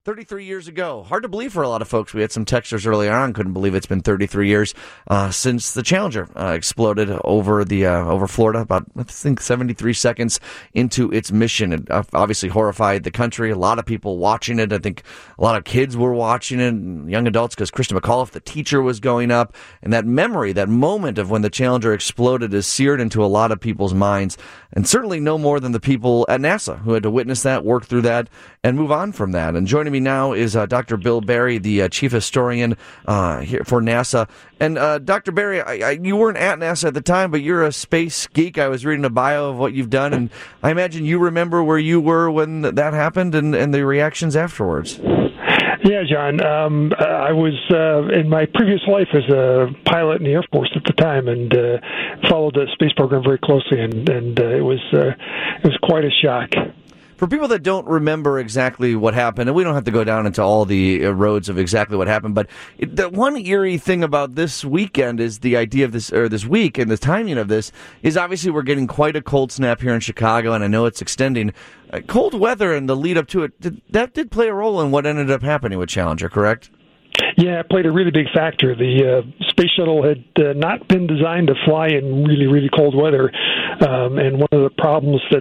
33 years ago. Hard to believe for a lot of folks. We had some texters earlier on, couldn't believe it's been 33 years since the Challenger exploded over Florida, about, I think, 73 seconds into its mission. It obviously horrified the country. A lot of people watching it. I think a lot of kids were watching it, young adults, because Christa McAuliffe, the teacher, was going up. And that memory, that moment of when the Challenger exploded is seared into a lot of people's minds. And certainly no more than the people at NASA who had to witness that, work through that, and move on from that. And joining me now is Dr. Bill Barry, the chief historian here for NASA. And Dr. Barry, you weren't at NASA at the time, but you're a space geek. I was reading a bio of what you've done, and I imagine you remember where you were when that happened and the reactions afterwards. Yeah, John. I was in my previous life as a pilot in the Air Force at the time, and followed the space program very closely, and it was quite a shock. For people that don't remember exactly what happened, and we don't have to go down into all the roads of exactly what happened, but the one eerie thing about this weekend is the idea of this week, and the timing of this is obviously we're getting quite a cold snap here in Chicago, and I know it's extending. Cold weather and the lead up to it, that did play a role in what ended up happening with Challenger, correct? Yeah, it played a really big factor. The space shuttle had not been designed to fly in really, really cold weather, and one of the problems that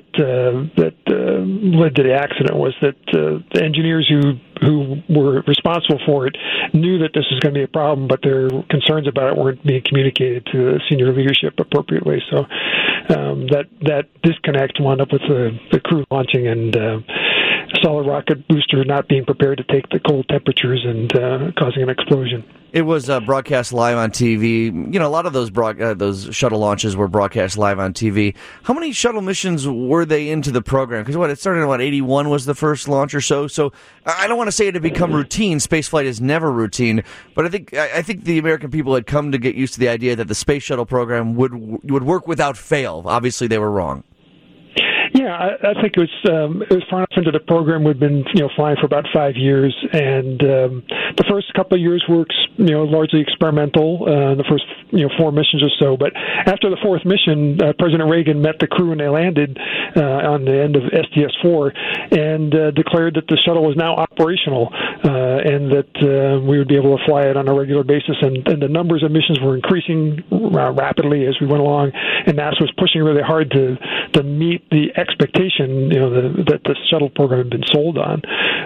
led to the accident was that the engineers who were responsible for it knew that this was going to be a problem, but their concerns about it weren't being communicated to the senior leadership appropriately. So that disconnect wound up with the crew launching and solid rocket booster not being prepared to take the cold temperatures and causing an explosion. It was broadcast live on TV. You know, a lot of those shuttle launches were broadcast live on TV. How many shuttle missions were they into the program? Because it started in 81 was the first launch or so. So I don't want to say it had become routine. Spaceflight is never routine, but I think the American people had come to get used to the idea that the space shuttle program would work without fail. Obviously, they were wrong. Yeah, I think it was far enough into the program. We'd been flying for about 5 years, and the first couple of years were largely experimental. The first 4 missions or so, but after the 4th mission, President Reagan met the crew and they landed on the end of STS-4 and declared that the shuttle was now operational and that we would be able to fly it on a regular basis. And the numbers of missions were increasing rapidly as we went along, and NASA was pushing really hard to meet the expectation that the shuttle program had been sold on.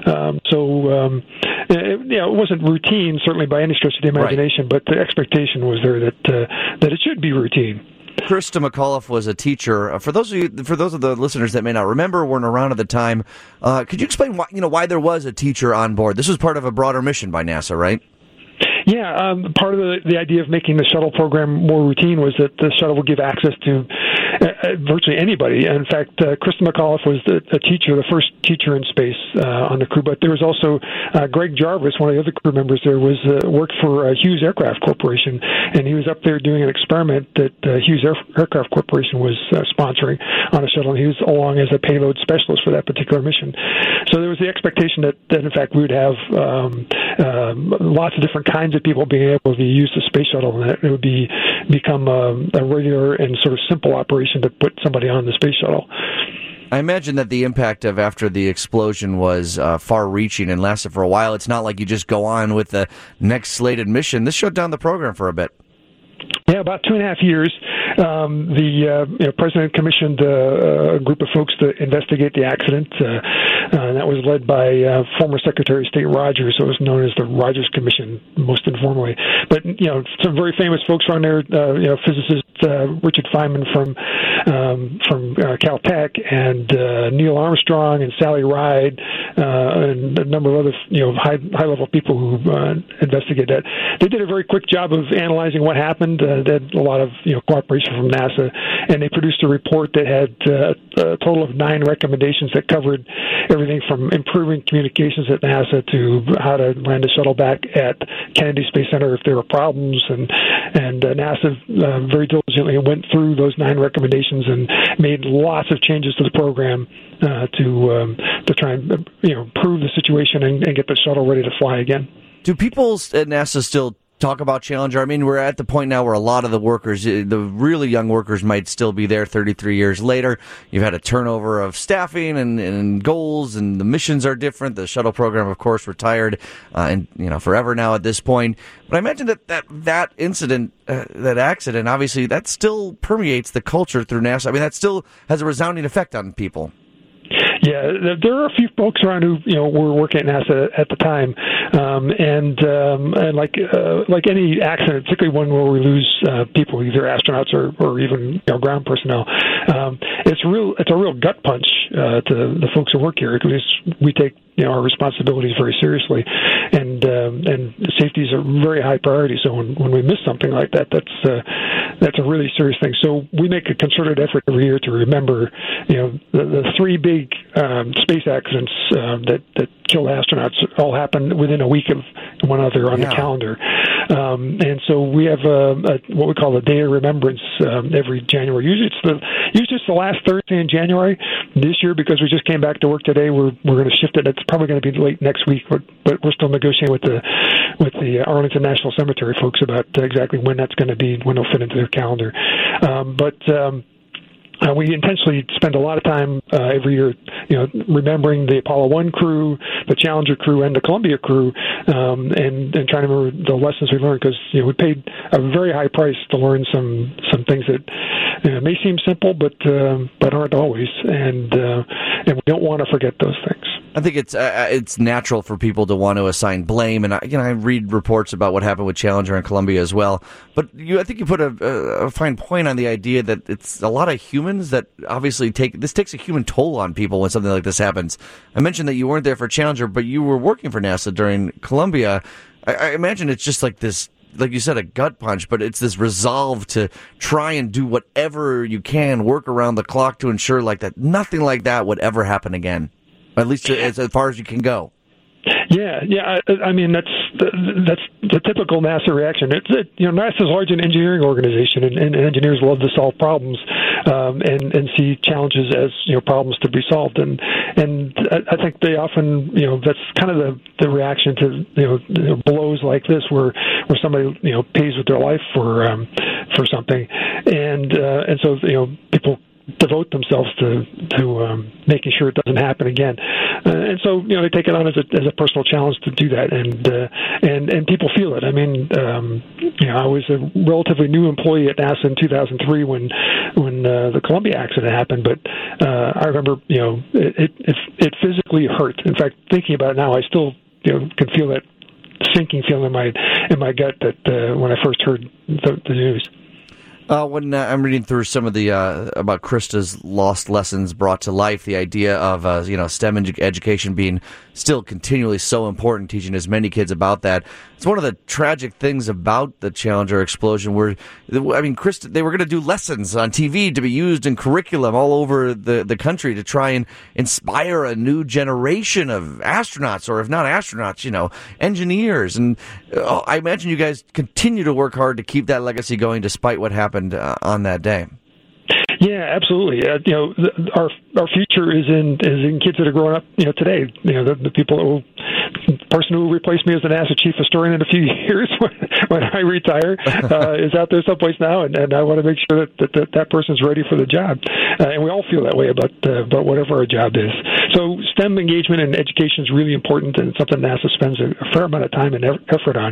It wasn't routine, certainly by any stretch of the imagination, right, but the expectation was there that it should be routine. Christa McAuliffe was a teacher. For those of the listeners that may not remember, weren't around at the time, could you explain why there was a teacher on board? This was part of a broader mission by NASA, right? Yeah, part of the idea of making the shuttle program more routine was that the shuttle would give access to virtually anybody. In fact, Christa McAuliffe was the teacher, the first teacher in space on the crew. But there was also Greg Jarvis, one of the other crew members there, worked for Hughes Aircraft Corporation, and he was up there doing an experiment that Hughes Aircraft Corporation was sponsoring on a shuttle, and he was along as a payload specialist for that particular mission. So there was the expectation that in fact we would have lots of different kinds of people being able to use the space shuttle, and that it would become a regular and sort of simple operation to put somebody on the space shuttle. I imagine that the impact of after the explosion was far-reaching and lasted for a while. It's not like you just go on with the next slated mission. This shut down the program for a bit. Yeah, about 2.5 years. The president commissioned a group of folks to investigate the accident. And that was led by former Secretary of State Rogers, so it was known as the Rogers Commission, most informally. But some very famous folks were on there. Physicist Richard Feynman from Caltech, and Neil Armstrong and Sally Ride, and a number of other high level people who investigated that. They did a very quick job of analyzing what happened. They had a lot of cooperation from NASA, and they produced a report that had a total of 9 recommendations that covered everything from improving communications at NASA to how to land a shuttle back at Kennedy Space Center if there were problems, and NASA very diligently went through those 9 recommendations and made lots of changes to the program to try and improve the situation and get the shuttle ready to fly again. Do people at NASA still talk about Challenger? I mean, we're at the point now where a lot of the workers, the really young workers, might still be there 33 years later. You've had a turnover of staffing and goals, and the missions are different. The shuttle program, of course, retired and forever now at this point. But I imagine that incident, that accident, obviously, that still permeates the culture through NASA. I mean, that still has a resounding effect on people. Yeah, there are a few folks around who were working at NASA at the time, and like any accident, particularly one where we lose people, either astronauts or even ground personnel, it's a real gut punch to the folks who work here, because we take our responsibilities very seriously, and safety is a very high priority. So when we miss something like that, that's a really serious thing. So we make a concerted effort every year to remember the three big space accidents that killed astronauts all happened within a week of one another on the calendar. And so we have what we call a Day of Remembrance every January. Usually it's the last Thursday in January. This year, because we just came back to work today, we're going to shift it. It's probably going to be late next week, but we're still negotiating with the Arlington National Cemetery folks about exactly when that's going to be, when it'll fit into their calendar. We intentionally spend a lot of time every year, remembering the Apollo 1 crew, the Challenger crew, and the Columbia crew, and trying to remember the lessons we learned, because we paid a very high price to learn some things that may seem simple, but aren't always, and we don't want to forget those things. I think it's natural for people to want to assign blame, and I read reports about what happened with Challenger and Columbia as well. But I think you put a fine point on the idea that it's a lot of humans that obviously takes a human toll on people when something like this happens. I mentioned that you weren't there for Challenger, but you were working for NASA during Columbia. I imagine it's just like this, like you said, a gut punch, but it's this resolve to try and do whatever you can, work around the clock to ensure that nothing like that would ever happen again. At least as far as you can go. Yeah. I mean, that's the typical NASA reaction. NASA's large an engineering organization, and engineers love to solve problems and see challenges as problems to be solved. And I think they often that's kind of the reaction to blows like this, where somebody pays with their life for something, and so people devote themselves to making sure it doesn't happen again, and so they take it on as a personal challenge to do that, and people feel it. I mean, I was a relatively new employee at NASA in 2003 when the Columbia accident happened, but I remember it physically hurt. In fact, thinking about it now, I still can feel that sinking feeling in my gut that when I first heard the news. When I'm reading through some of the about Krista's lost lessons brought to life, the idea of STEM education being still continually so important, teaching as many kids about that. It's one of the tragic things about the Challenger explosion, where Krista, they were going to do lessons on TV to be used in curriculum all over the country to try and inspire a new generation of astronauts, or if not astronauts, engineers. And I imagine you guys continue to work hard to keep that legacy going despite what happened on that day. Yeah, absolutely. Our future is in kids that are growing up today. The people person who replaced me as the NASA chief historian in a few years when I retire is out there someplace now, and I want to make sure that person's ready for the job. And we all feel that way about whatever our job is. So STEM engagement and education is really important, and something NASA spends a fair amount of time and effort on.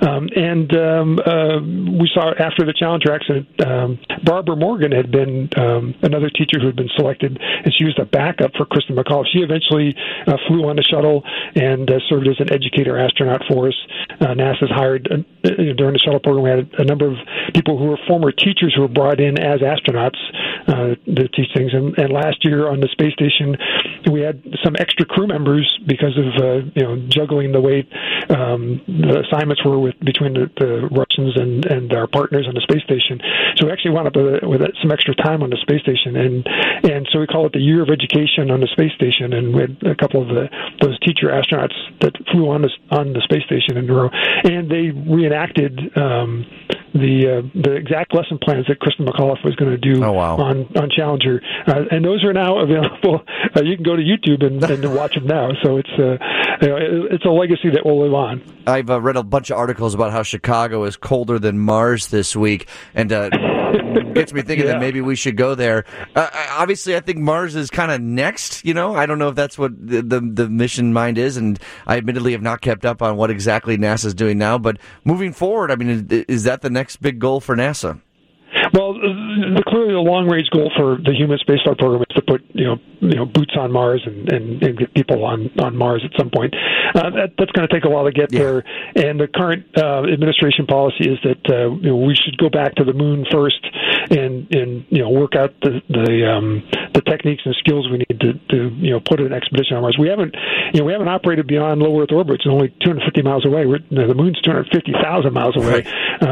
We saw after the Challenger accident, Barbara Morgan had been another teacher who had been selected, and she was a backup for Kristen McAuliffe. She eventually flew on the shuttle and served as an educator astronaut for us. NASA's hired, during the shuttle program, we had a number of people who were former teachers who were brought in as astronauts to teach things. And last year on the space station, we had some extra crew members because of juggling the way the assignments were between the Russians and our partners on the space station. So we actually wound up with some extra time on the space station, and so we call it the Year of Education on the space station. And we had a couple of those teacher astronauts that flew on the space station in a row, and they reenacted the exact lesson plans that Kristen McAuliffe was going to do on Challenger, and those are now available. You can go to YouTube and watch them now. So it's a legacy that will live on. I've read a bunch of articles about how Chicago is colder than Mars this week, and gets me thinking that maybe we should go there. Obviously, I think Mars is kind of next. I don't know if that's what the mission mind is, and I admittedly have not kept up on what exactly NASA's doing now. But moving forward, I mean, is that the next big goal for NASA? Well, clearly the long-range goal for the human spaceflight program is to put boots on Mars and get people on Mars at some point. That's going to take a while to get there. And the current administration policy is that we should go back to the moon first and work out the techniques and skills we need to put an expedition on Mars. We haven't operated beyond low Earth orbit. It's only 250 miles away. The moon's 250,000 miles away,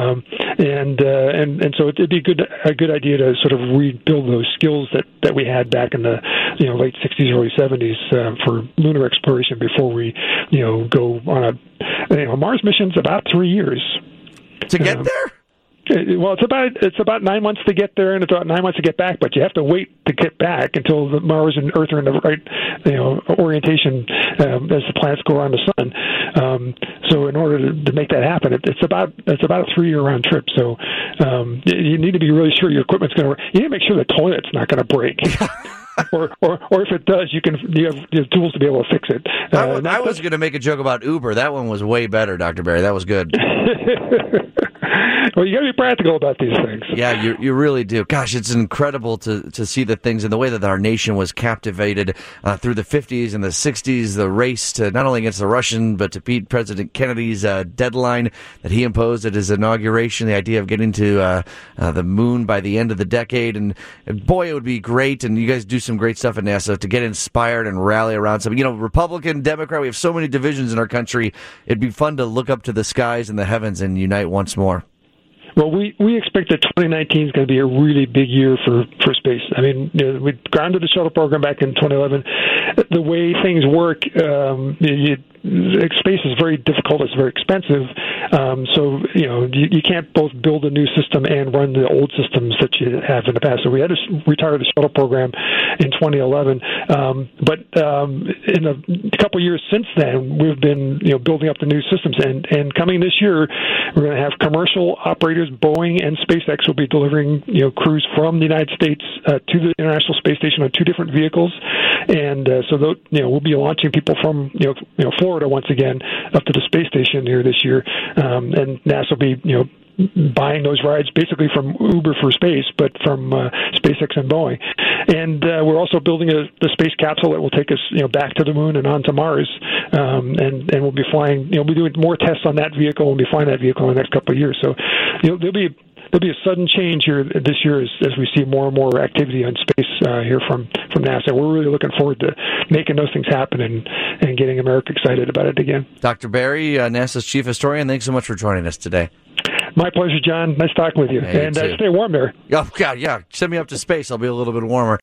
and so it'd be a good idea to sort of rebuild those skills that we had back in the late 60s, early 70s for lunar exploration before we go on a Mars mission's about 3 years to get there. Well, it's about 9 months to get there, and it's about 9 months to get back. But you have to wait to get back until the Mars and Earth are in the right orientation as the planets go around the sun. So in order to make that happen, it's about a 3-year round trip. So you need to be really sure your equipment's going to work. You need to make sure the toilet's not going to break. or if it does, you have tools to be able to fix it. I was going to make a joke about Uber. That one was way better, Dr. Berry. That was good. Well, you got to be practical about these things. Yeah, you really do. Gosh, it's incredible to see the things and the way that our nation was captivated through the 50s and the 60s, the race to not only against the Russian, but to beat President Kennedy's deadline that he imposed at his inauguration, the idea of getting to the moon by the end of the decade. And boy, it would be great, and you guys do some great stuff at NASA to get inspired and rally around something. Republican, Democrat, we have so many divisions in our country. It'd be fun to look up to the skies and the heavens and unite once more. Well, we expect that 2019 is going to be a really big year for space. I mean, we grounded the shuttle program back in 2011. The way things work, space is very difficult. It's very expensive. So you can't both build a new system and run the old systems that you have in the past. So we had to retire the shuttle program in 2011. But in a couple of years since then, we've been building up the new systems. And coming this year, we're going to have commercial operators. Boeing and SpaceX will be delivering crews from the United States to the International Space Station on 2 different vehicles. And so we'll be launching people from Florida once again up to the space station here this year, and NASA will be buying those rides basically from Uber for space, but from SpaceX and Boeing. And we're also building the space capsule that will take us back to the moon and onto Mars, and we'll be flying. We'll be doing more tests on that vehicle. We'll be flying that vehicle in the next couple of years. So there'll be a sudden change here this year as we see more and more activity on space here from NASA. We're really looking forward to making those things happen and getting America excited about it again. Dr. Berry, NASA's chief historian, thanks so much for joining us today. My pleasure, John. Nice talking with you. Hey, and stay warm there. Oh, God, yeah. Send me up to space. I'll be a little bit warmer.